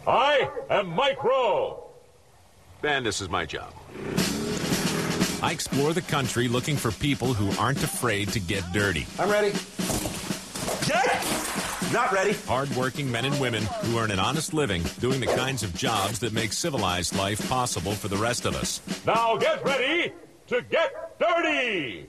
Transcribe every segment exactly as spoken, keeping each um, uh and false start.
I am Mike Rowe. And this is my job. I explore the country looking for people who aren't afraid to get dirty. I'm ready. Get! Not ready. Hard-working men and women who earn an honest living doing the kinds of jobs that make civilized life possible for the rest of us. Now get ready to get dirty!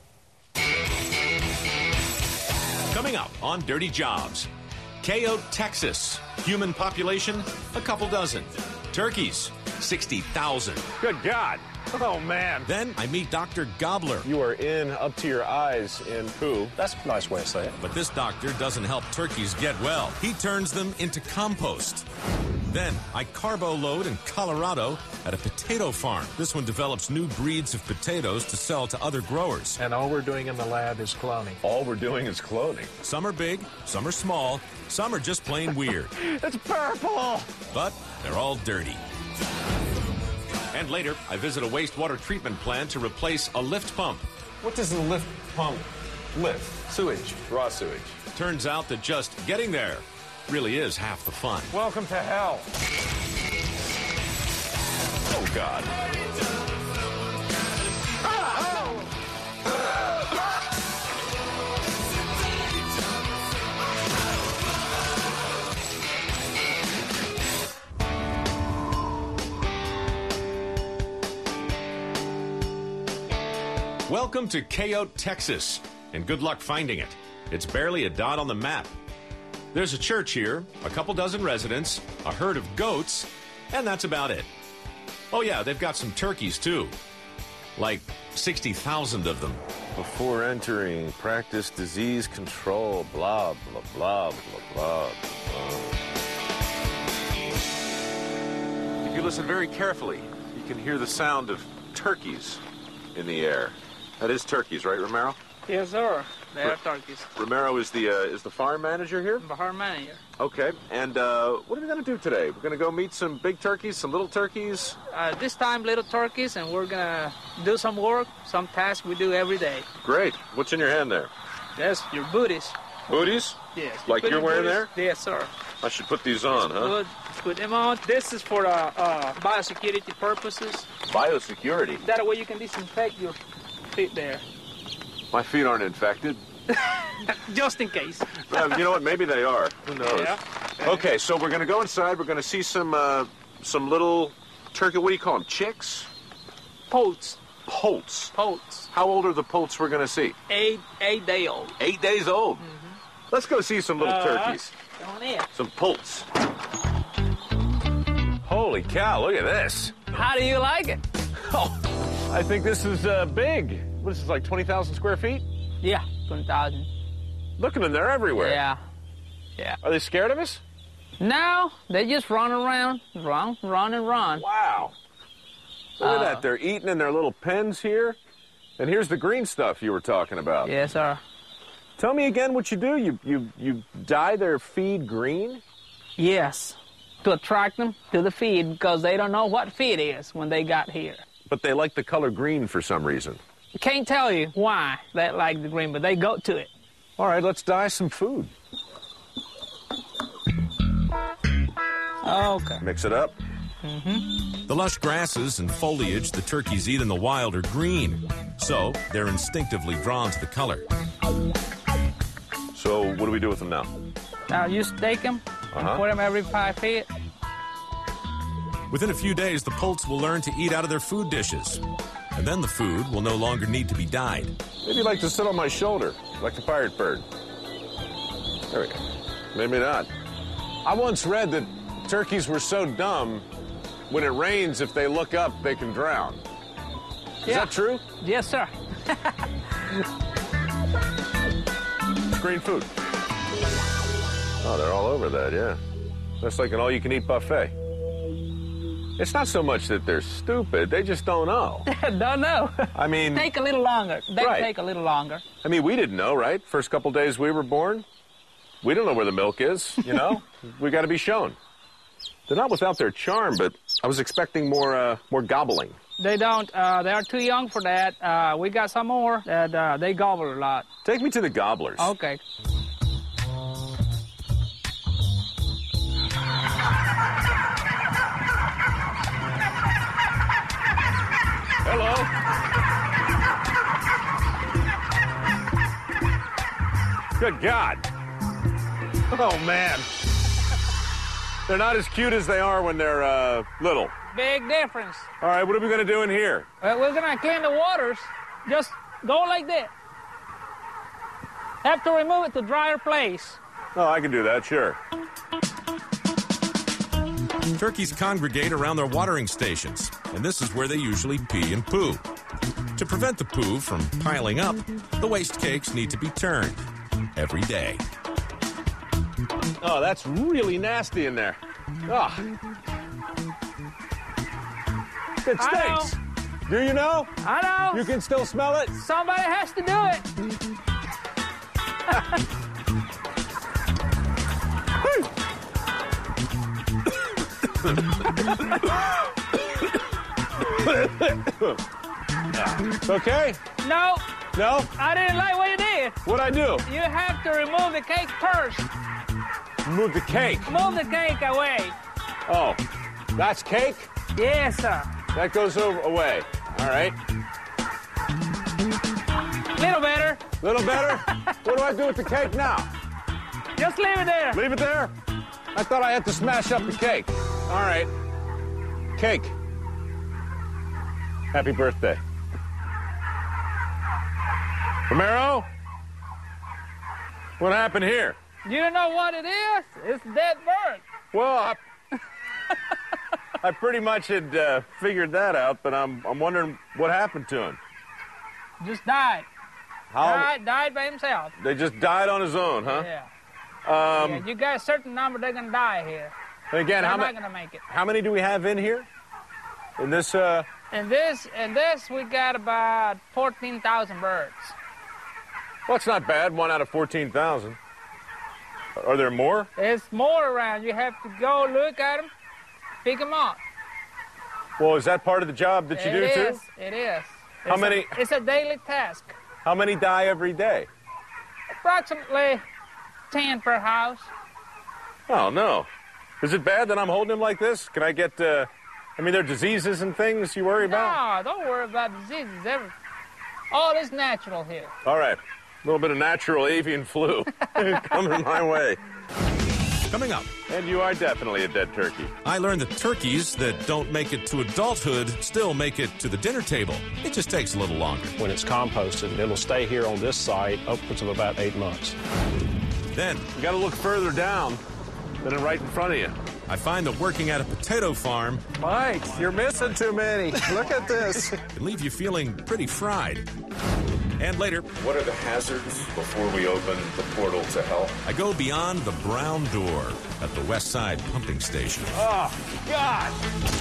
Coming up on Dirty Jobs, Coyote, Texas. Human population, a couple dozen. Turkeys, sixty thousand. Good God. Oh, man. Then I meet Doctor Gobbler. You are in up to your eyes in poo. That's a nice way to say it. But this doctor doesn't help turkeys get well. He turns them into compost. Then I carbo load in Colorado at a potato farm. This one develops new breeds of potatoes to sell to other growers. And all we're doing in the lab is cloning. All we're doing is cloning. Some are big, some are small, some are just plain weird. It's purple! But they're all dirty. And later, I visit a wastewater treatment plant to replace a lift pump. What does the lift pump lift? Sewage. Raw sewage. Turns out that just getting there really is half the fun. Welcome to hell. Oh, God. Welcome to Coyote, Texas, and good luck finding it. It's barely a dot on the map. There's a church here, a couple dozen residents, a herd of goats, and that's about it. Oh yeah, they've got some turkeys too. Like sixty thousand of them. Before entering, practice disease control, blah, blah, blah, blah, blah, blah. If you listen very carefully, you can hear the sound of turkeys in the air. That is turkeys, right, Romero? Yes, sir. They are turkeys. Romero is the uh, is the farm manager here? The farm manager. Okay. And uh, what are we going to do today? We're going to go meet some big turkeys, some little turkeys? Uh, this time, little turkeys, and we're going to do some work, some tasks we do every day. Great. What's in your hand there? Yes, your booties. Booties? Yes. Like put you're your wearing booties- there? Yes, sir. I should put these on, huh? Put, put them on. This is for uh, uh, biosecurity purposes. Biosecurity. That way you can disinfect your feet there. My feet aren't infected. Just in case. Uh, you know what? Maybe they are. Who knows? Yeah. Okay, so we're going to go inside. We're going to see some uh, some little turkey. What do you call them? Chicks? Poults. Poults. Poults. How old are the poults we're going to see? Eight, eight day old. Eight days old. Mm-hmm. Let's go see some little Uh, turkeys. Go in. Some poults. Holy cow, look at this. How do you like it? Oh, I think this is uh, big. What is this, like twenty thousand square feet? Yeah, twenty thousand. Look at them, they're everywhere. Yeah. Yeah. Are they scared of us? No, they just run around, run, run, and run. Wow. Look Uh, at that, they're eating in their little pens here. And here's the green stuff you were talking about. Yes, sir. Tell me again what you do. You, you, you dye their feed green? Yes, to attract them to the feed because they don't know what feed is when they got here. But they like the color green for some reason. Can't tell you why they like the green, but they go to it. All right, let's dye some food. Okay. Mix it up. Mm-hmm. The lush grasses and foliage the turkeys eat in the wild are green, so they're instinctively drawn to the color. So what do we do with them now? Now you stake them Uh-huh. and put them every five feet. Within a few days, the poults will learn to eat out of their food dishes. And then the food will no longer need to be dyed. Maybe you'd like to sit on my shoulder, like the pirate bird. There we go. Maybe not. I once read that turkeys were so dumb, when it rains, if they look up, they can drown. Is Yeah. that true? Yes, sir. Green food. Oh, they're all over that, yeah. That's like an all-you-can-eat buffet. It's not so much that they're stupid, they just don't know. Don't know. I mean... Take a little longer. They Right. take a little longer. I mean, we didn't know, right? First couple days we were born, we don't know where the milk is, you know? We got to be shown. They're not without their charm, but I was expecting more, uh, more gobbling. They don't. Uh, they are too young for that. Uh, we got some more that uh, they gobble a lot. Take me to the gobblers. Okay. Good God. Oh, man. They're not as cute as they are when they're uh, little. Big difference. All right, what are we going to do in here? Well, we're going to clean the waters. Just go like that. Have to remove it to drier place. Oh, I can do that, sure. Turkeys congregate around their watering stations, and this is where they usually pee and poo. To prevent the poo from piling up, the waste cakes need to be turned every day. Oh, that's really nasty in there. Oh. It stinks. Do you know? I know. You can still smell it? Somebody has to do it. Okay? No, No? I didn't like what you did. What'd I do? You have to remove the cake first. Move the cake. Move the cake away. Oh, that's cake? Yes, sir. That goes over, away. All right. Little better. Little better? What do I do with the cake now? Just leave it there. Leave it there? I thought I had to smash up the cake. All right. Cake. Happy birthday. Romero? What happened here? You know what it is? It's dead bird. Well, I, I pretty much had uh, figured that out, but I'm, I'm wondering what happened to him. Just died. How? Died, died by himself. They just died on his own, huh? Yeah. Um, yeah. You got a certain number, they're going to die here. And again, They're how, not ma- going to make it. how many do we have in here? In this, uh... And this, and this, we got about fourteen thousand birds. Well, it's not bad. One out of fourteen thousand. Are there more? There's more around. You have to go look at them, pick them up. Well, is that part of the job that you it do, is, too? It is. How It's many- A, it's a daily task. How many die every day? Approximately ten per house. Oh, no. Is it bad that I'm holding him like this? Can I get, uh... I mean, there are diseases and things you worry about? No, don't worry about diseases. Every, all is natural here. All right. A little bit of natural avian flu coming my way. Coming up, And you are definitely a dead turkey. I learned that turkeys that don't make it to adulthood still make it to the dinner table. It just takes a little longer. When it's composted, it'll stay here on this site upwards of about eight months. Then, You got to look further down than right in front of you. I find that working at a potato farm Mike, you're missing too many. Look at this. can leave you feeling pretty fried. And later, What are the hazards before we open the portal to hell? I go beyond the brown door at the West Side pumping station. Oh, God!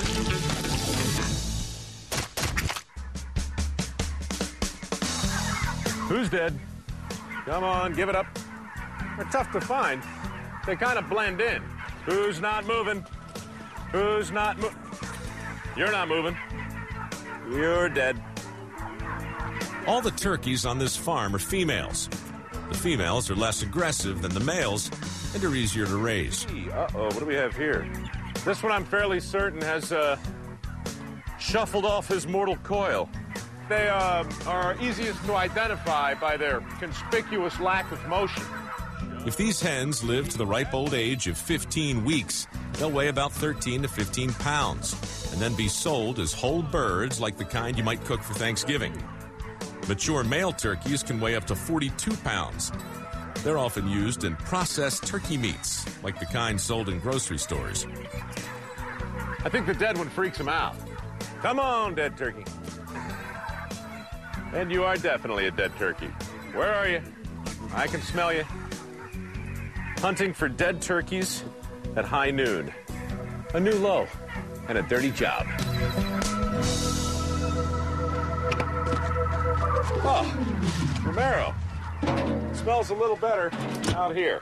Who's dead? Come on, give it up. They're tough to find. They kind of blend in. Who's not moving? Who's not moving? You're not moving. You're dead. All the turkeys on this farm are females. The females are less aggressive than the males and are easier to raise. Uh-oh, what do we have here? This one I'm fairly certain has uh, shuffled off his mortal coil. They uh, are easiest to identify by their conspicuous lack of motion. If these hens live to the ripe old age of fifteen weeks, they'll weigh about thirteen to fifteen pounds and then be sold as whole birds like the kind you might cook for Thanksgiving. Mature male turkeys can weigh up to forty-two pounds. They're often used in processed turkey meats, like the kind sold in grocery stores. I think the dead one freaks him out. Come on, dead turkey. And you are definitely a dead turkey. Where are you? I can smell you. Hunting for dead turkeys at high noon. A new low and a dirty job. Oh, Romero. Smells a little better out here.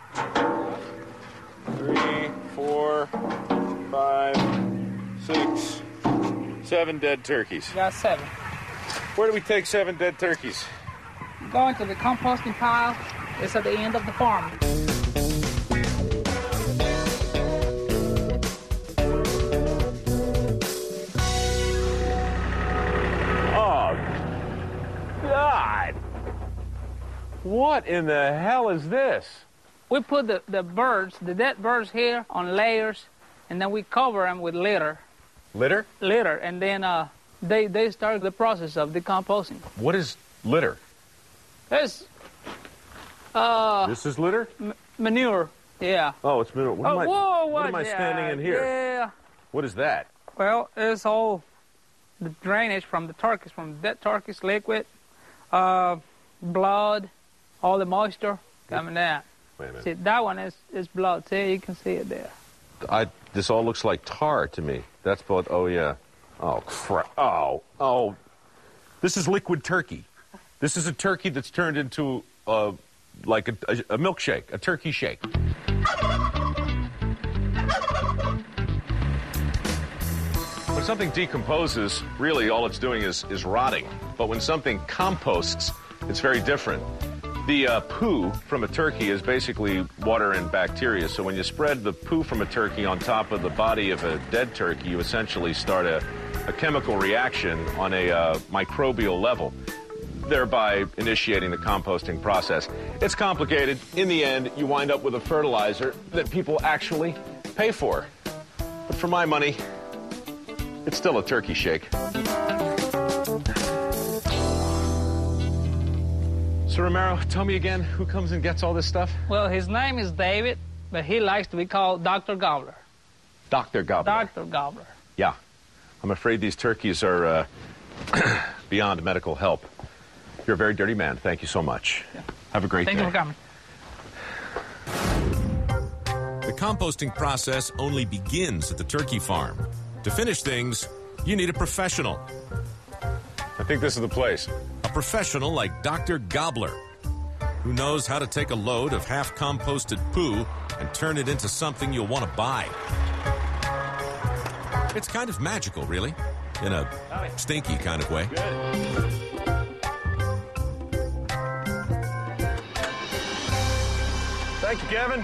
Three, four, five, six, seven dead turkeys. Got seven. Where do we take seven dead turkeys? Go into the composting pile. It's at the end of the farm. Oh, God. What? What in the hell is this? We put the, the birds, the dead birds here on layers, and then we cover them with litter. Litter? Litter, and then uh, they, they start the process of decomposing. What is litter? It's uh, This is litter? m manure, yeah. Oh, it's manure. What oh, am I, whoa, what am I yeah, standing in here? Yeah. What is that? Well, it's all the drainage from the turkeys, from the dead turkeys, liquid, uh, blood, all the moisture coming out. Wait a minute. See, that one is, is blood. See, you can see it there. I, this all looks like tar to me. That's both, oh yeah. Oh, crap. Oh, oh. This is liquid turkey. This is a turkey that's turned into uh, like a, a, a milkshake, a turkey shake. When something decomposes, really all it's doing is, is rotting. But when something composts, it's very different. The uh, poo from a turkey is basically water and bacteria. So when you spread the poo from a turkey on top of the body of a dead turkey, you essentially start a, a chemical reaction on a uh, microbial level, thereby initiating the composting process. It's complicated. In the end, you wind up with a fertilizer that people actually pay for. But for my money, it's still a turkey shake. So, Romero, tell me again, who comes and gets all this stuff? Well, his name is David, but he likes to be called Doctor Gobbler. Doctor Gobbler. Doctor Gobbler. Yeah. I'm afraid these turkeys are uh, beyond medical help. You're a very dirty man. Thank you so much. Yeah. Have a great Thank day. you for coming. The composting process only begins at the turkey farm. To finish things, you need a professional. I think this is the place. A professional like Doctor Gobbler, who knows how to take a load of half-composted poo and turn it into something you'll want to buy. It's kind of magical, really, in a stinky kind of way. Thank you, Kevin.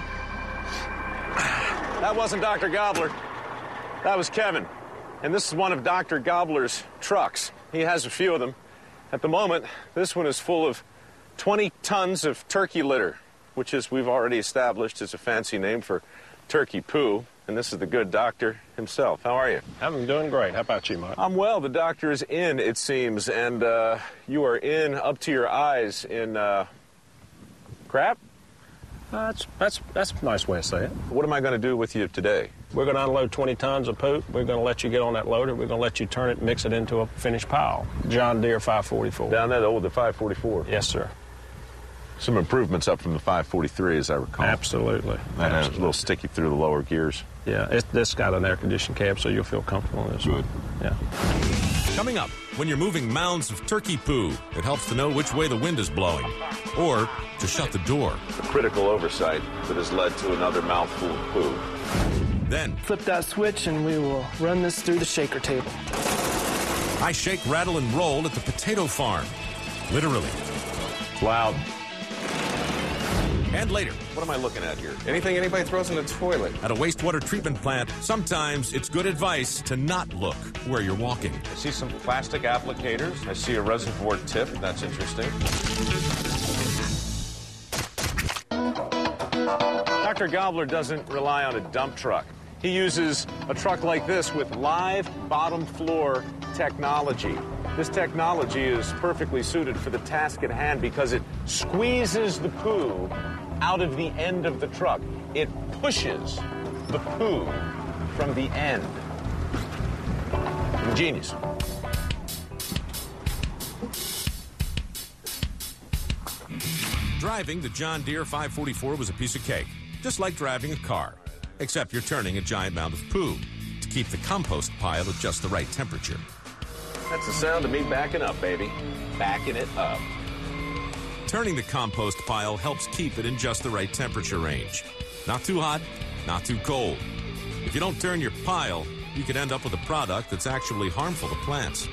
That wasn't Doctor Gobbler. That was Kevin. And this is one of Doctor Gobbler's trucks. He has a few of them. At the moment, this one is full of twenty tons of turkey litter, which is, we've already established, is a fancy name for turkey poo. And this is the good doctor himself. How are you? I'm doing great. How about you, Mike? I'm well. The doctor is in, it seems, and uh, you are in up to your eyes in uh, crap? That's, that's, that's a nice way to say it. What am I going to do with you today? We're going to unload twenty tons of poop. We're going to let you get on that loader. We're going to let you turn it and mix it into a finished pile. John Deere five forty-four. Down there, oh, the five forty-four. Yes, sir. Some improvements up from the five forty-three, as I recall. Absolutely. That has a Absolutely. little sticky through the lower gears. Yeah, it's, this got an air-conditioned cab, so you'll feel comfortable in this Good. one. Yeah. Coming up, when you're moving mounds of turkey poo, it helps to know which way the wind is blowing, or to shut the door. A critical oversight that has led to another mouthful of poo. Then, Flip that switch and we will run this through the shaker table. I shake, rattle, and roll at the potato farm. Literally. Loud. And later, What am I looking at here? Anything anybody throws in the toilet. at a wastewater treatment plant, sometimes it's good advice to not look where you're walking. I see some plastic applicators. I see a reservoir tip. That's interesting. Doctor Gobbler doesn't rely on a dump truck. He uses a truck like this with live bottom floor technology. This technology is perfectly suited for the task at hand because it squeezes the poo out of the end of the truck. It pushes the poo from the end. Ingenious. Driving the John Deere five forty-four was a piece of cake, just like driving a car, except you're turning a giant mound of poo to keep the compost pile at just the right temperature. That's the sound of me backing up, baby. Backing it up. Turning the compost pile helps keep it in just the right temperature range. Not too hot, not too cold. If you don't turn your pile, you could end up with a product that's actually harmful to plants.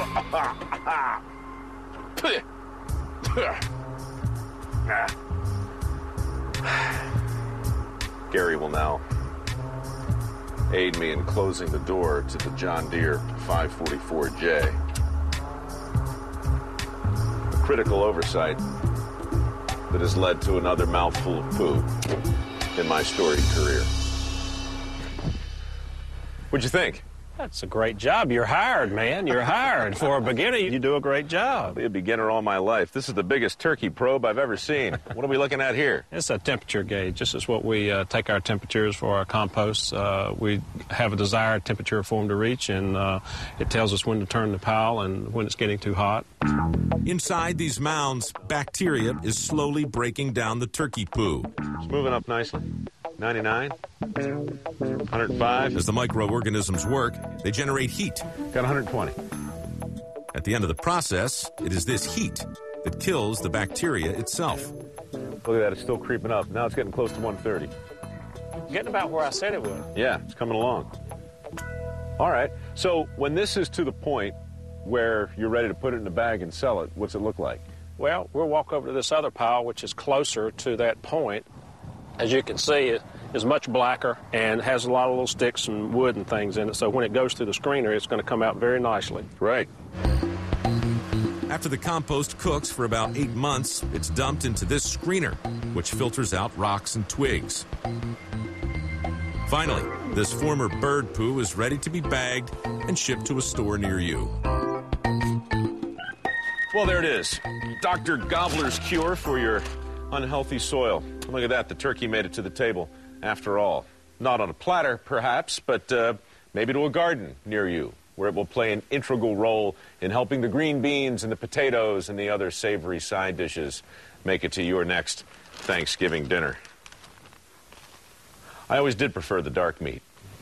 Gary will now aid me in closing the door to the John Deere five forty-four J. A critical oversight that has led to another mouthful of poo in my storied career. What'd you think? That's a great job. You're hired, man. You're hired. For a beginner, you do a great job. I'll be a beginner all my life. This is the biggest turkey probe I've ever seen. What are we looking at here? It's a temperature gauge. This is what we uh, take our temperatures for our composts. Uh, we have a desired temperature for them to reach, and uh, it tells us when to turn the pile and when it's getting too hot. Inside these mounds, bacteria is slowly breaking down the turkey poo. It's moving up nicely. ninety-nine, one hundred five. As the microorganisms work, they generate heat. Got one hundred twenty. At the end of the process, it is this heat that kills the bacteria itself. Look at that, it's still creeping up. Now it's getting close to one thirty. Getting about where I said it would. Yeah, it's coming along. All right, so when this is to the point where you're ready to put it in a bag and sell it, what's it look like? Well, we'll walk over to this other pile, which is closer to that point. As you can see, it is much blacker and has a lot of little sticks and wood and things in it. So when it goes through the screener, it's going to come out very nicely. Right. After the compost cooks for about eight months, it's dumped into this screener, which filters out rocks and twigs. Finally, this former bird poo is ready to be bagged and shipped to a store near you. Well, there it is. Doctor Gobbler's cure for your unhealthy soil. Look at that. The turkey made it to the table after all. Not on a platter, perhaps, but uh, maybe to a garden near you, where it will play an integral role in helping the green beans and the potatoes and the other savory side dishes make it to your next Thanksgiving dinner. I always did prefer the dark meat.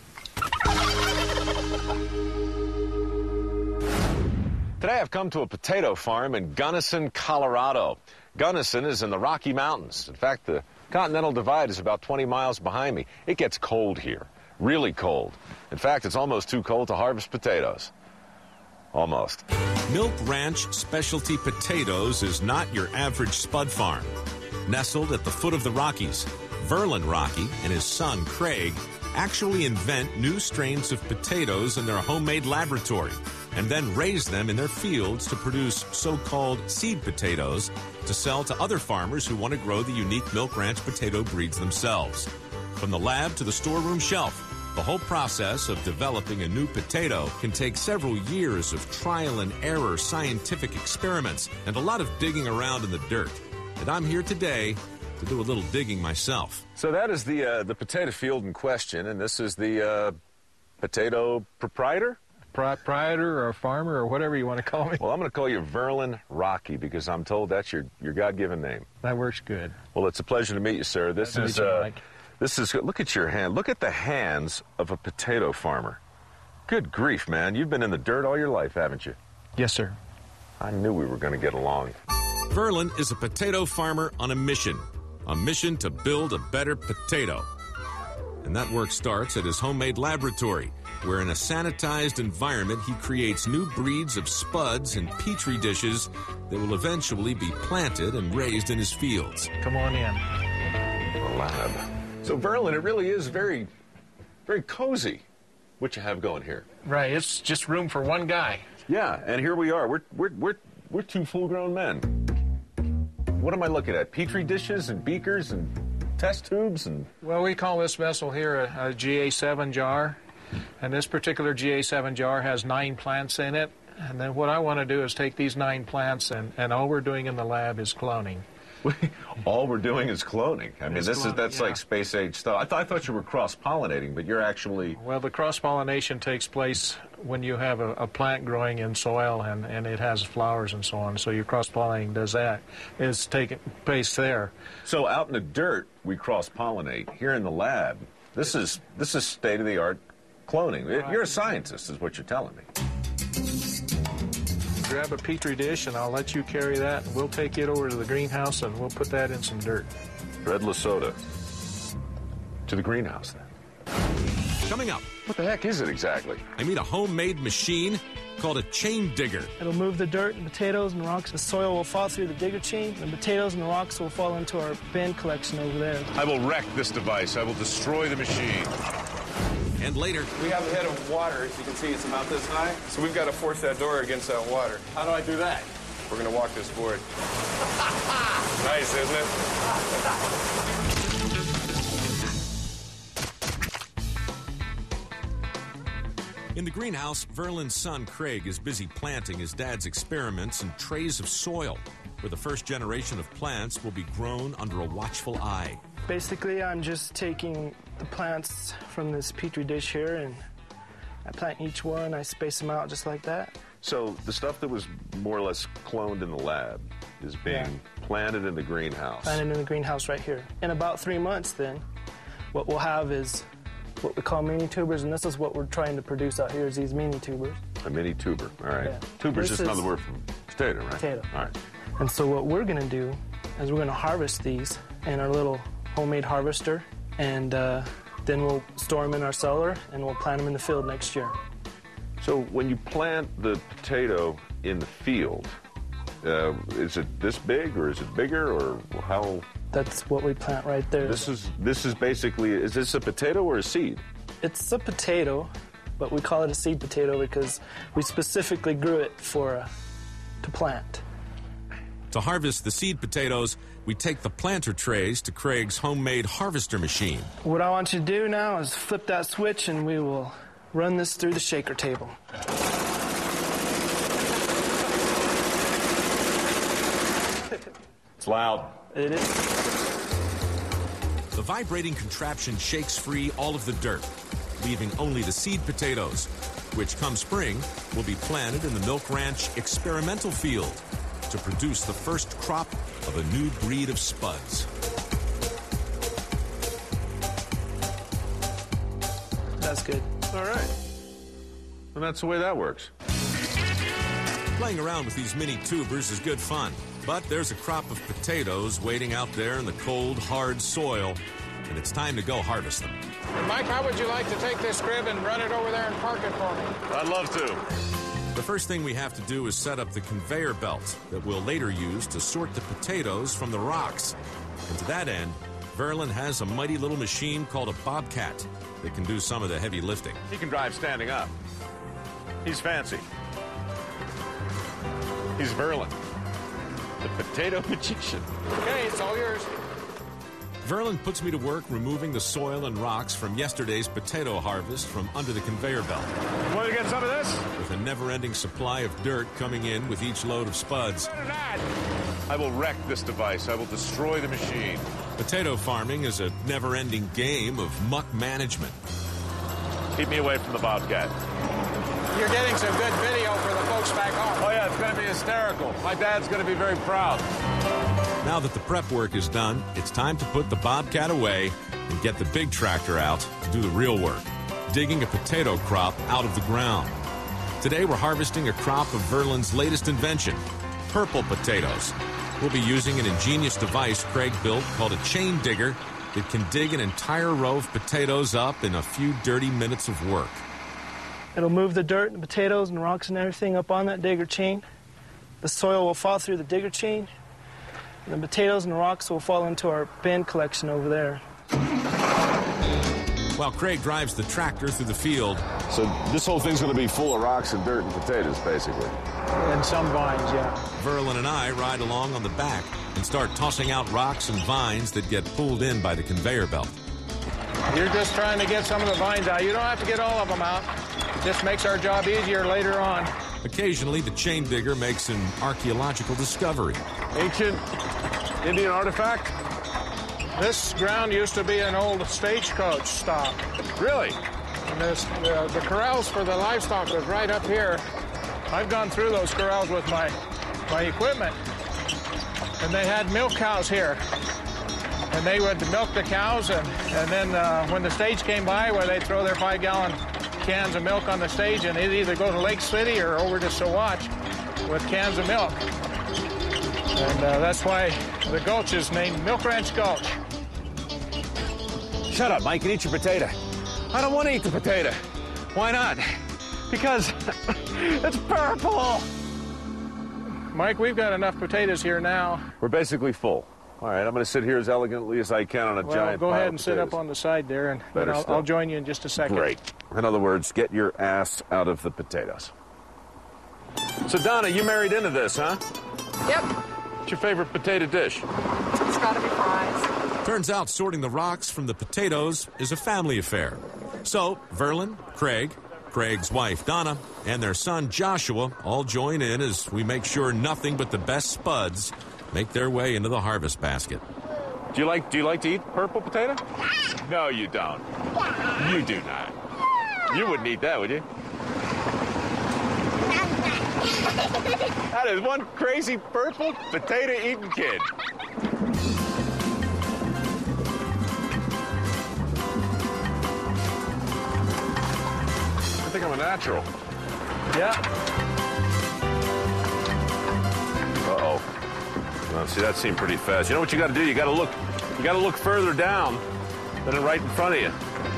Today I've come to a potato farm in Gunnison, Colorado. Gunnison is in the Rocky Mountains. In fact, the Continental Divide is about twenty miles behind me. It gets cold here, really cold. In fact, it's almost too cold to harvest potatoes. Almost. Milk Ranch Specialty Potatoes is not your average spud farm. Nestled at the foot of the Rockies, Verlin Rocky and his son Craig actually invent new strains of potatoes in their homemade laboratory and then raise them in their fields to produce so-called seed potatoes to sell to other farmers who want to grow the unique Milk Ranch potato breeds themselves. From the lab to the storeroom shelf, the whole process of developing a new potato can take several years of trial and error scientific experiments and a lot of digging around in the dirt. And I'm here today to do a little digging myself. So that is the uh, the potato field in question, and this is the uh, potato proprietor? Proprietor or farmer or whatever you want to call me. Well, I'm going to call you Verlin Rocky because I'm told that's your, your God-given name. That works good. Well, it's a pleasure to meet you, sir. This Nice is to meet you, uh, Mike. this is look at your hand. Look at the hands of a potato farmer. Good grief, man. You've been in the dirt all your life, haven't you? Yes, sir. I knew we were going to get along. Verlin is a potato farmer on a mission, a mission to build a better potato. And that work starts at his homemade laboratory, where in a sanitized environment he creates new breeds of spuds and petri dishes that will eventually be planted and raised in his fields. Come on in. A lab. So, Verlin, it really is very, very cozy what you have going here. Right, it's just room for one guy. Yeah, and here we are. We're, we're, we're, we're two full-grown men. What am I looking at? Petri dishes and beakers and test tubes and... Well, we call this vessel here a, a G A seven jar. And this particular G A seven jar has nine plants in it. And then what I want to do is take these nine plants, and, and all we're doing in the lab is cloning. All we're doing is cloning. I mean, It's this is clone- that's yeah. like space age stuff. I, th- I thought you were cross-pollinating, but you're actually... Well, the cross-pollination takes place when you have a, a plant growing in soil and, and it has flowers and so on. So your cross-pollinating does that. It's taking place there. So out in the dirt, we cross-pollinate. Here in the lab, this is this is state-of-the-art cloning. Right. You're a scientist, is what you're telling me. Grab a petri dish, and I'll let you carry that, and we'll take it over to the greenhouse, and we'll put that in some dirt. Red Lesotho. To the greenhouse, then. Coming up, What the heck is it exactly? I meet a homemade machine called a chain digger. It'll move the dirt and potatoes and rocks. The soil will fall through the digger chain, and the potatoes and the rocks will fall into our bin collection over there. I will wreck this device. I will destroy the machine. And later, We have a head of water. As you can see, it's about this high. So we've got to force that door against that water. how do I do that? We're going to walk this board. Nice, isn't it? In the greenhouse, Verlin's son Craig is busy planting his dad's experiments in trays of soil, where the first generation of plants will be grown under a watchful eye. Basically, I'm just taking the plants from this petri dish here, and I plant each one, I space them out just like that. So the stuff that was more or less cloned in the lab is being Yeah. planted in the greenhouse. Planted in the greenhouse right here. In about three months then, what we'll have is what we call mini tubers, and this is what we're trying to produce out here is these mini tubers. A mini tuber, all right. Yeah. Tuber's This just another is- word for potato, right? Potato. All right. And so what we're gonna do is we're gonna harvest these in our little homemade harvester, and uh, then we'll store them in our cellar, and we'll plant them in the field next year. So when you plant the potato in the field, uh, is it this big or is it bigger or how? That's what we plant right there. This is this is basically, is this a potato or a seed? It's a potato, but we call it a seed potato because we specifically grew it for uh, to plant. To harvest the seed potatoes, we take the planter trays to Craig's homemade harvester machine. What I want you to do now is flip that switch, and we will run this through the shaker table. It's loud. It is. The vibrating contraption shakes free all of the dirt, leaving only the seed potatoes, which come spring will be planted in the Milk Ranch experimental field to produce the first crop of a new breed of spuds. That's good. All right. And that's the way that works. Playing around with these mini tubers is good fun, but there's a crop of potatoes waiting out there in the cold, hard soil, and it's time to go harvest them. Mike, how would you like to take this crib and run it over there and park it for me? I'd love to. The first thing we have to do is set up the conveyor belt that we'll later use to sort the potatoes from the rocks. And to that end, Verlin has a mighty little machine called a Bobcat that can do some of the heavy lifting. He can drive standing up. He's fancy. He's Verlin, the potato magician. Okay, it's all yours. Verlin puts me to work removing the soil and rocks from yesterday's potato harvest from under the conveyor belt. Want to get some of this? With a never-ending supply of dirt coming in with each load of spuds. I will wreck this device. I will destroy the machine. Potato farming is a never-ending game of muck management. Keep me away from the Bobcat. You're getting some good video for the folks back home. Oh, yeah, it's going to be hysterical. My dad's going to be very proud. Now that the prep work is done, it's time to put the Bobcat away and get the big tractor out to do the real work, digging a potato crop out of the ground. Today we're harvesting a crop of Verlin's latest invention, purple potatoes. We'll be using an ingenious device Craig built called a chain digger that can dig an entire row of potatoes up in a few dirty minutes of work. It'll move the dirt and the potatoes and rocks and everything up on that digger chain. The soil will fall through the digger chain. And the potatoes and rocks will fall into our bin collection over there. While Craig drives the tractor through the field, So this whole thing's going to be full of rocks and dirt and potatoes, basically. And some vines, yeah. Verlin and I ride along on the back and start tossing out rocks and vines that get pulled in by the conveyor belt. You're just trying to get some of the vines out. You don't have to get all of them out. It just makes our job easier later on. Occasionally, the chain digger makes an archaeological discovery. Ancient Indian artifact? This ground used to be an old stagecoach stop. Really? And this, uh, the corrals for the livestock was right up here. I've gone through those corrals with my, my equipment. And they had milk cows here. And they would milk the cows, and, and then uh, when the stage came by, where they'd throw their five-gallon cans of milk on the stage, and they'd either go to Lake City or over to Saguache with cans of milk. And uh, that's why the gulch is named Milk Ranch Gulch. Shut up, Mike, and eat your potato. I don't want to eat the potato. Why not? Because it's purple. Mike, we've got enough potatoes here now. We're basically full. All right, I'm going to sit here as elegantly as I can on a Well, giant go pile ahead of and sit up potatoes. on the side there, and, Better and I'll, still. I'll join you in just a second. Great. In other words, get your ass out of the potatoes. So, Donna, you married into this, huh? Yep. What's your favorite potato dish? It's got to be fries. Turns out sorting the rocks from the potatoes is a family affair. So Verlin, Craig, Craig's wife Donna, and their son Joshua all join in as we make sure nothing but the best spuds make their way into the harvest basket. Do you like do you like to eat purple potato? No, you don't. You do not. You wouldn't eat that, would you? That is one crazy purple potato eating kid. I think I'm a natural. Yeah. Uh-oh. Well, see, that seemed pretty fast. You know what you got to do? You got to look. You got to look further down than right in front of you.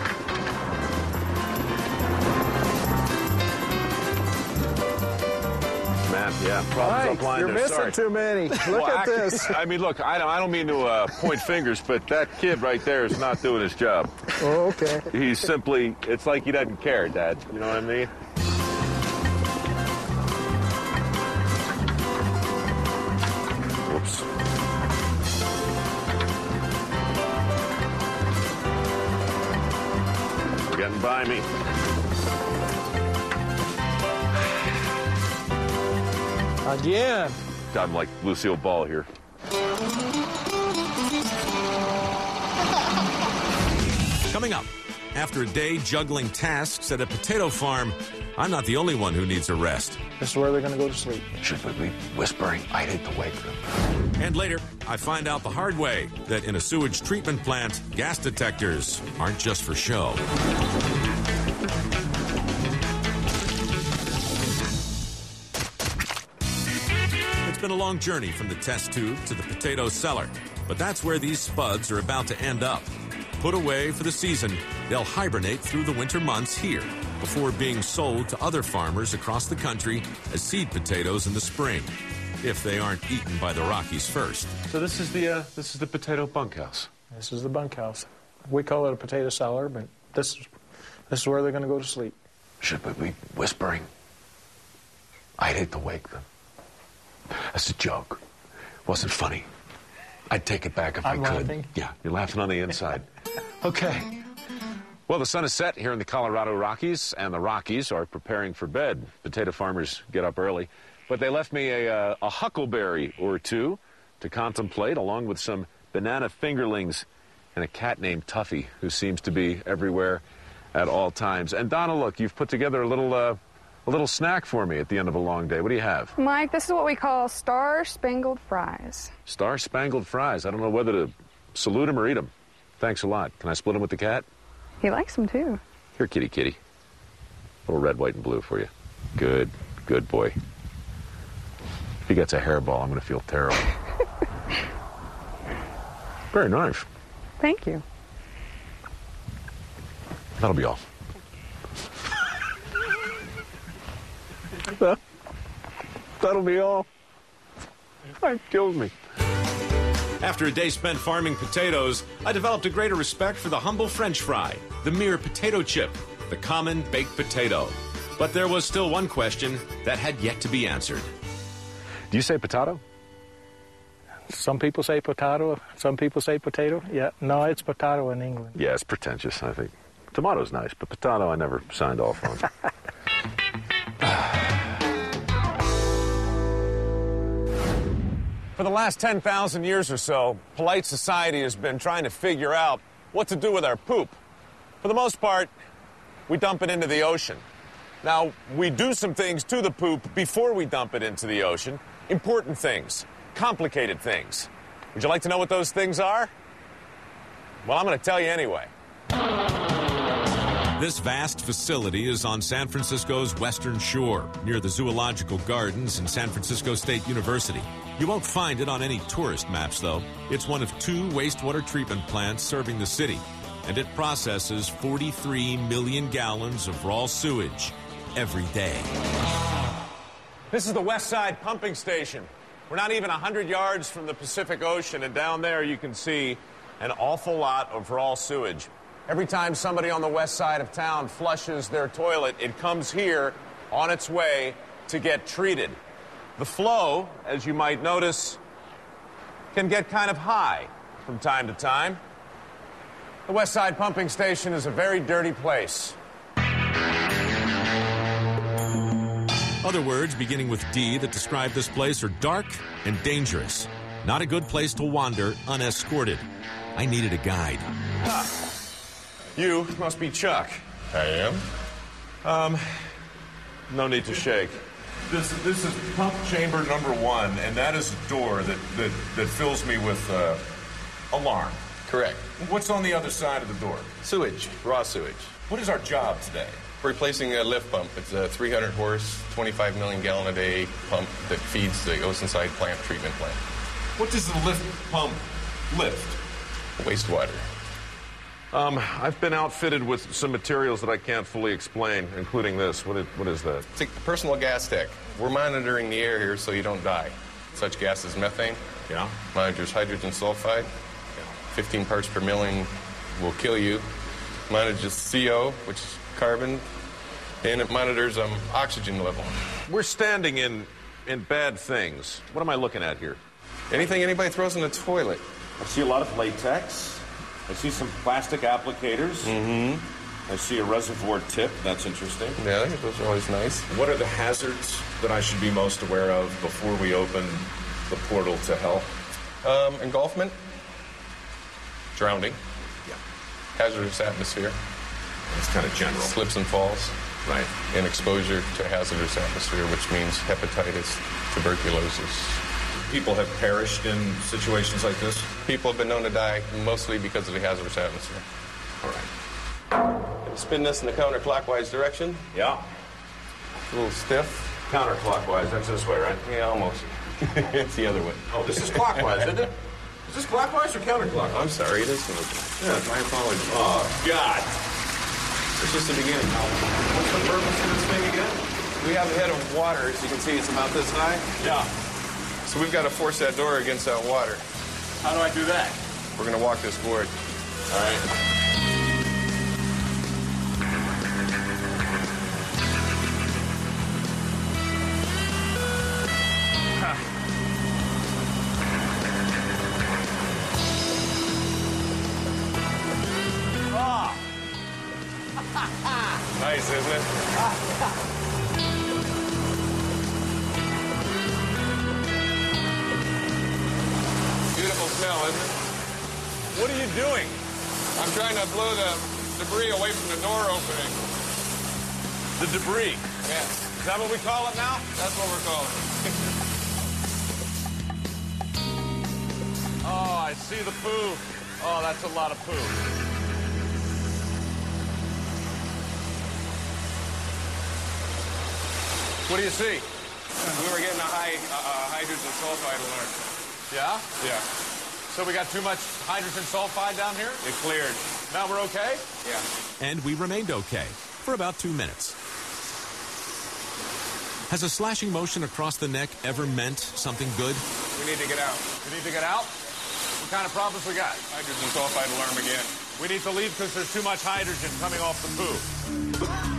Man, yeah, problems Mike, up line you're there. missing Sorry. too many. Look Well, at actually, this. I mean, look, I don't, I don't mean to uh, point fingers, but that kid right there is not doing his job. Oh, okay. He's simply, it's like he doesn't care, Dad. You know what I mean? Whoops. They're getting by me. Again. I'm like Lucille Ball here. Coming up, after a day juggling tasks at a potato farm, I'm not the only one who needs a rest. This is where they're going to go to sleep. Should we be whispering? I'd hate to wake them. And later, I find out the hard way that in a sewage treatment plant, gas detectors aren't just for show. It's been a long journey from the test tube to the potato cellar, but that's where these spuds are about to end up. Put away for the season, they'll hibernate through the winter months here before being sold to other farmers across the country as seed potatoes in the spring, if they aren't eaten by the Rockies first. So this is the uh, this is the potato bunkhouse. This is the bunkhouse. We call it a potato cellar, but this is this is where they're going to go to sleep. Should we be whispering? I'd hate to wake them. That's a joke. Wasn't funny. I'd take it back if I'm I could. laughing. Yeah, you're laughing on the inside. Okay. Well, the sun is set here in the Colorado Rockies, and the Rockies are preparing for bed. Potato farmers get up early. But they left me a, uh, a huckleberry or two to contemplate, along with some banana fingerlings and a cat named Tuffy, who seems to be everywhere at all times. And Donna, look, you've put together a little, uh, a little snack for me at the end of a long day. What do you have? Mike, this is what we call star-spangled fries. Star-spangled fries. I don't know whether to salute them or eat them. Thanks a lot. Can I split them with the cat? He likes them, too. Here, kitty, kitty. A little red, white, and blue for you. Good, good boy. If he gets a hairball, I'm going to feel terrible. Very nice. Thank you. That'll be all. That'll be all. That killed me. After a day spent farming potatoes, I developed a greater respect for the humble French fry, the mere potato chip, the common baked potato. But there was still one question that had yet to be answered. Do you say potato? Some people say potato, some people say potato. Yeah, no, it's potato in England. Yeah, it's pretentious, I think. Tomato's nice, but potato I never signed off on. For the last ten thousand years or so, polite society has been trying to figure out what to do with our poop. For the most part, we dump it into the ocean. Now, we do some things to the poop before we dump it into the ocean. Important things, complicated things. Would you like to know what those things are? Well, I'm going to tell you anyway. This vast facility is on San Francisco's western shore, near the Zoological Gardens and San Francisco State University. You won't find it on any tourist maps, though. It's one of two wastewater treatment plants serving the city, and it processes forty-three million gallons of raw sewage every day. This is the West Side Pumping Station. We're not even one hundred yards from the Pacific Ocean, and down there you can see an awful lot of raw sewage. Every time somebody on the west side of town flushes their toilet, it comes here on its way to get treated. The flow, as you might notice, can get kind of high from time to time. The West Side Pumping Station is a very dirty place. Other words beginning with D that describe this place are dark and dangerous. Not a good place to wander unescorted. I needed a guide. Ah. You must be Chuck. I am. Um, no need to shake. This this is pump chamber number one, and that is a door that, that, that fills me with uh, alarm. Correct. What's on the other side of the door? Sewage, raw sewage. What is our job today? Replacing a lift pump. It's a three hundred horse, twenty-five million gallon a day pump that feeds the Oceanside plant treatment plant. What does the lift pump lift? Wastewater. Um, I've been outfitted with some materials that I can't fully explain, including this. What is, what is that? It's a personal gas tech. We're monitoring the air here so you don't die. Such gas as methane. Yeah. Monitors hydrogen sulfide. fifteen parts per million will kill you. Monitors C O, which is carbon, and it monitors um, oxygen level. We're standing in in bad things. What am I looking at here? Anything anybody throws in the toilet. I see a lot of latex. I see some plastic applicators. Mm-hmm. I see a reservoir tip. That's interesting. Yeah, those are always nice. What are the hazards that I should be most aware of before we open the portal to hell? Um, engulfment. Drowning. Yeah. Hazardous atmosphere. It's kind of general. Slips and falls. Right. And exposure to hazardous atmosphere, which means hepatitis, tuberculosis. People have perished in situations like this? People have been known to die mostly because of the hazardous atmosphere. All right. Spin this in the counterclockwise direction. Yeah. A little stiff. Counterclockwise. That's this way, right? Yeah, almost. It's the other way. Oh, this is clockwise, isn't it? Is this clockwise or counterclockwise? I'm sorry, it is Yeah. My apologies. Oh, God. It's just the beginning. What's the purpose of this thing again? We have a head of water, as you can see, it's about this high. Yeah. So we've got to force that door against that water. How do I do that? We're going to walk this board. All right. Nice, isn't it? Beautiful smell, isn't it? What are you doing? I'm trying to blow the debris away from the door opening. The debris. Yeah, Is that what we call it now? that's what we're calling it. Oh, I see the poo. Oh, that's a lot of poo. What do you see? We were getting a high uh, uh, hydrogen sulfide alert. Yeah? Yeah, So we got too much hydrogen sulfide down here? it cleared. Now we're okay? Yeah. And we remained okay for about two minutes. Has a slashing motion across the neck ever meant something good? We need to get out. We need to get out? What kind of problems we got? Hydrogen sulfide alarm again. We need to leave because there's too much hydrogen coming off the poo.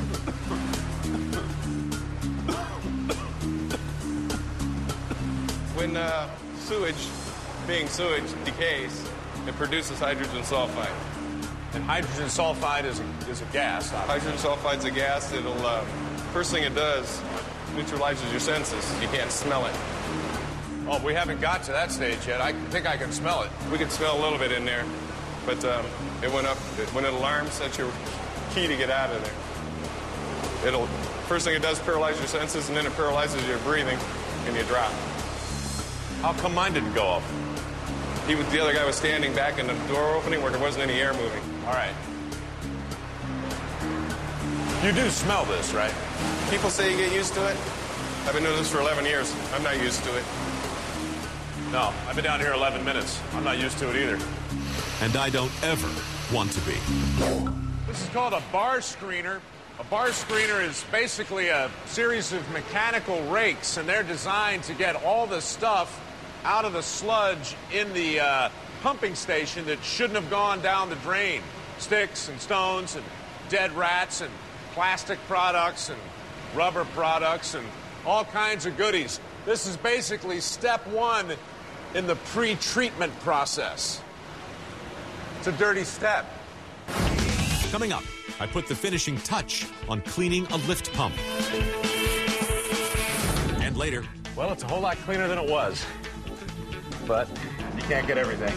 When uh, sewage, being sewage, decays, it produces hydrogen sulfide. And hydrogen sulfide is a, is a gas, obviously. Hydrogen sulfide's a gas. It'll, uh, first thing it does, neutralizes your senses. You can't smell it. Oh, we haven't got to that stage yet. I think I can smell it. We can smell a little bit in there, but um, it went up. When it alarms, that's your key to get out of there. It'll, first thing it does, paralyze your senses, and then it paralyzes your breathing, and you drop. How come mine didn't go off? He was, the other guy was standing back in the door opening where there wasn't any air moving. All right. You do smell this, right? People say you get used to it. I've been doing this for eleven years. I'm not used to it. No, I've been down here eleven minutes. I'm not used to it either. And I don't ever want to be. This is called a bar screener. A bar screener is basically a series of mechanical rakes, and they're designed to get all the stuff out of the sludge in the uh, pumping station that shouldn't have gone down the drain. Sticks and stones and dead rats and plastic products and rubber products and all kinds of goodies. This is basically step one in the pre-treatment process. It's a dirty step. Coming up, I put the finishing touch on cleaning a lift pump. And later, Well, it's a whole lot cleaner than it was. But you can't get everything.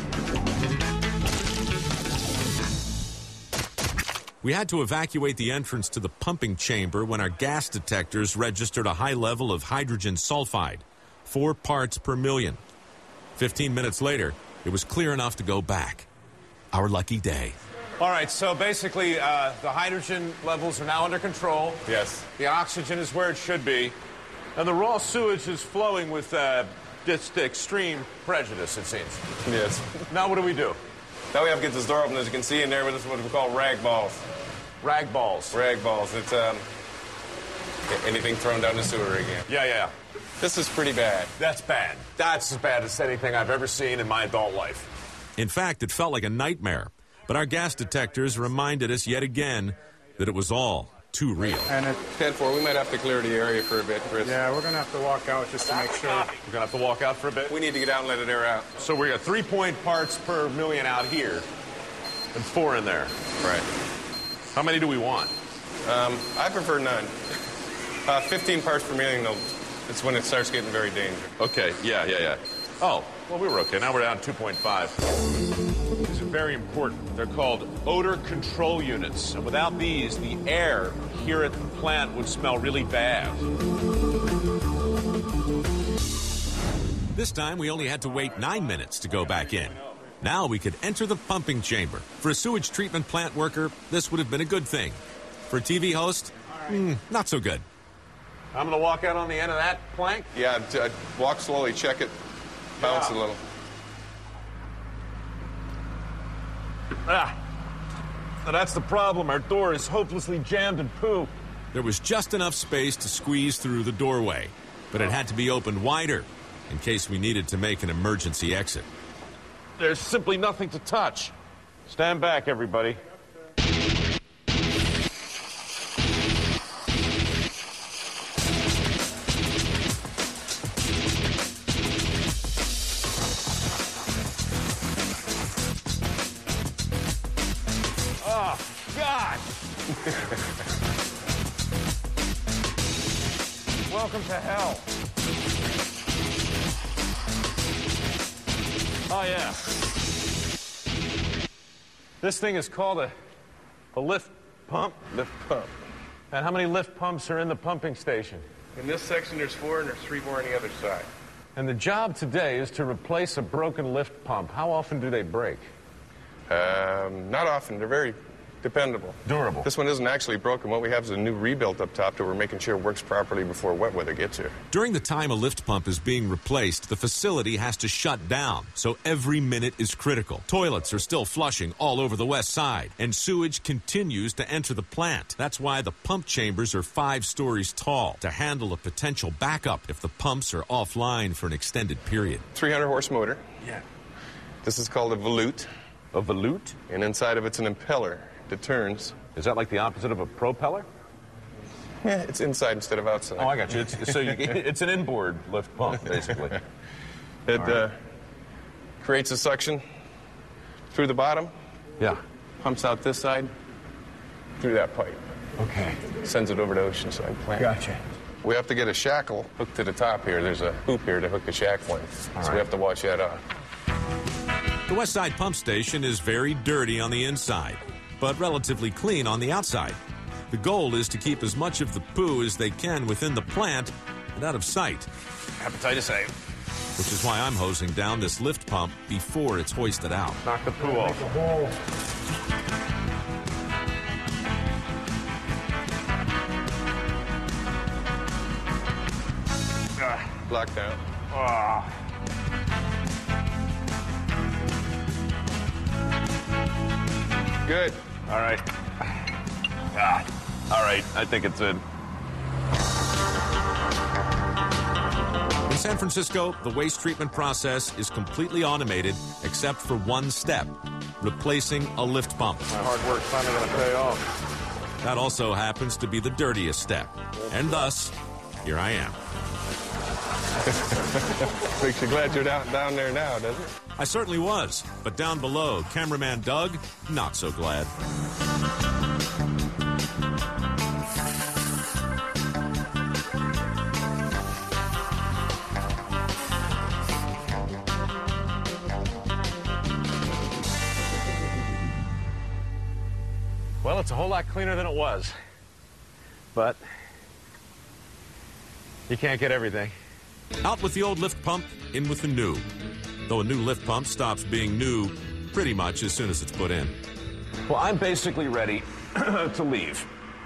we had to evacuate the entrance to the pumping chamber when our gas detectors registered a high level of hydrogen sulfide, four parts per million. Fifteen minutes later, it was clear enough to go back. Our lucky day. All right, so basically, uh, the hydrogen levels are now under control. Yes. The oxygen is where it should be. And the raw sewage is flowing with uh, just extreme prejudice, it seems. Yes. Now what do we do? Now we have to get this door open. As you can see in there, this is what we call rag balls. Rag balls. Rag balls. It's um, anything thrown down the sewer again. Yeah, yeah. This is pretty bad. That's bad. That's as bad as anything I've ever seen in my adult life. In fact, it felt like a nightmare. But our gas detectors reminded us yet again that it was all too real. And at ten four, we might have to clear the area for a bit, Chris. Yeah, we're going to have to walk out just to make sure. We're going to have to walk out for a bit. We need to get out and let it air out. So we got three point parts per million out here and four in there. Right. How many do we want? Um, I prefer none. Uh, fifteen parts per million, though, it's when it starts getting very dangerous. Okay, yeah, yeah, yeah. Oh, well, we were okay. Now we're down two point five. These are very important. They're called odor control units. And without these, the air here at the plant would smell really bad. This time, we only had to wait nine minutes to go back in. Now we could enter the pumping chamber. For a sewage treatment plant worker, this would have been a good thing. For a T V host, mm, not so good. I'm going to walk out on the end of that plank. Yeah, t- uh, walk slowly, check it, bounce Yeah. a little. Ah, now that's the problem. Our door is hopelessly jammed in poo. There was just enough space to squeeze through the doorway, but it had to be opened wider in case we needed to make an emergency exit. There's simply nothing to touch. Stand back, everybody. Oh, God! Welcome to hell. Oh, yeah. This thing is called a, a lift pump. Lift pump. And how many lift pumps are in the pumping station? In this section, there's four, and there's three more on the other side. And the job today is to replace a broken lift pump. How often do they break? Um, not often. They're very dependable. Durable. This one isn't actually broken. What we have is a new rebuilt up top that we're making sure it works properly before wet weather gets here. During the time a lift pump is being replaced, the facility has to shut down, so every minute is critical. Toilets are still flushing all over the west side, and sewage continues to enter the plant. That's why the pump chambers are five stories tall, to handle a potential backup if the pumps are offline for an extended period. three hundred horse motor. Yeah. This is called a volute. A volute? And inside of it's an impeller that turns. Is that like the opposite of a propeller? Yeah, it's inside instead of outside. Oh, I got you. It's, so you, it's an inboard lift pump, basically. It right. uh, creates a suction through the bottom. Yeah. Pumps out this side through that pipe. Okay. Sends it over to Oceanside plant. Gotcha. We have to get a shackle hooked to the top here. There's a hoop here to hook the shackle in. All so right. we have to wash that off. The West Side Pump Station is very dirty on the inside, but relatively clean on the outside. The goal is to keep as much of the poo as they can within the plant and out of sight. Hepatitis A. Which is why I'm hosing down this lift pump before it's hoisted out. Knock the poo off. Locked out. Ah. Good. All right. Ah. All right. I think it's in. In San Francisco, the waste treatment process is completely automated except for one step, replacing a lift pump. My hard work finally going to pay off. That also happens to be the dirtiest step. And thus, here I am. Makes you glad you're down, down there now, doesn't it? I certainly was, but down below, cameraman Doug, not so glad. Well, it's a whole lot cleaner than it was. But you can't get everything. Out with the old lift pump, in with the new. Though a new lift pump stops being new pretty much as soon as it's put in. Well, I'm basically ready to leave.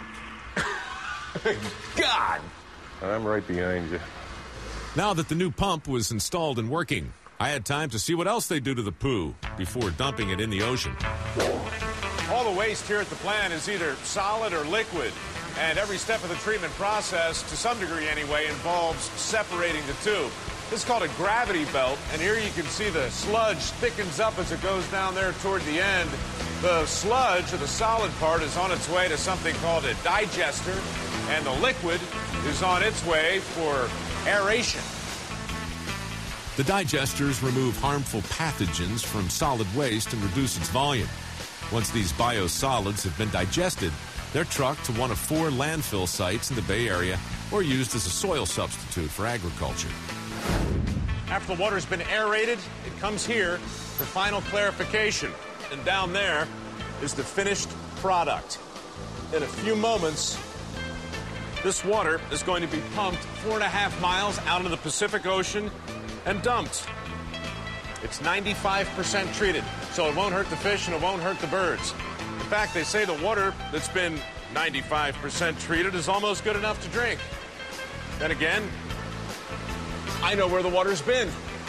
God! I'm right behind you. Now that the new pump was installed and working, I had time to see what else they do to the poo before dumping it in the ocean. All the waste here at the plant is either solid or liquid, and every step of the treatment process, to some degree anyway, involves separating the two. This is called a gravity belt, and here you can see the sludge thickens up as it goes down there toward the end. The sludge, or the solid part, is on its way to something called a digester, and the liquid is on its way for aeration. The digesters remove harmful pathogens from solid waste and reduce its volume. Once these biosolids have been digested, they're trucked to one of four landfill sites in the Bay Area or used as a soil substitute for agriculture. After the water's been aerated, it comes here for final clarification. And down there is the finished product. In a few moments, this water is going to be pumped four and a half miles out into the Pacific Ocean and dumped. It's ninety-five percent treated, so it won't hurt the fish and it won't hurt the birds. In fact, they say the water that's been ninety-five percent treated is almost good enough to drink. Then again, I know where the water's been,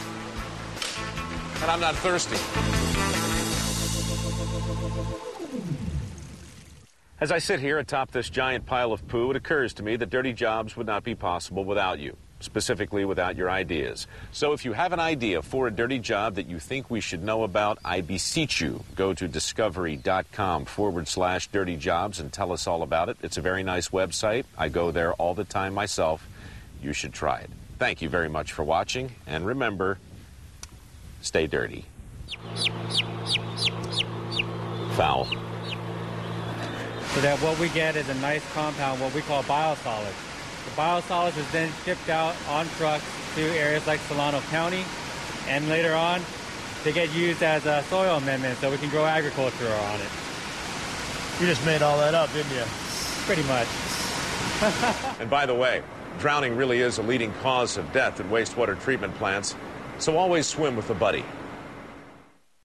and I'm not thirsty. As I sit here atop this giant pile of poo, it occurs to me that dirty jobs would not be possible without you, specifically without your ideas. So if you have an idea for a dirty job that you think we should know about, I beseech you, go to discovery.com forward slash dirty jobs and tell us all about it. It's a very nice website. I go there all the time myself. You should try it. Thank you very much for watching, and remember, stay dirty. Foul. So that what we get is a nice compound, what we call biosolids. The biosolids is then shipped out on trucks to areas like Solano County, and later on, they get used as a soil amendment so we can grow agriculture on it. You just made all that up, didn't you? Pretty much. And by the way, drowning really is a leading cause of death in wastewater treatment plants, so always swim with a buddy.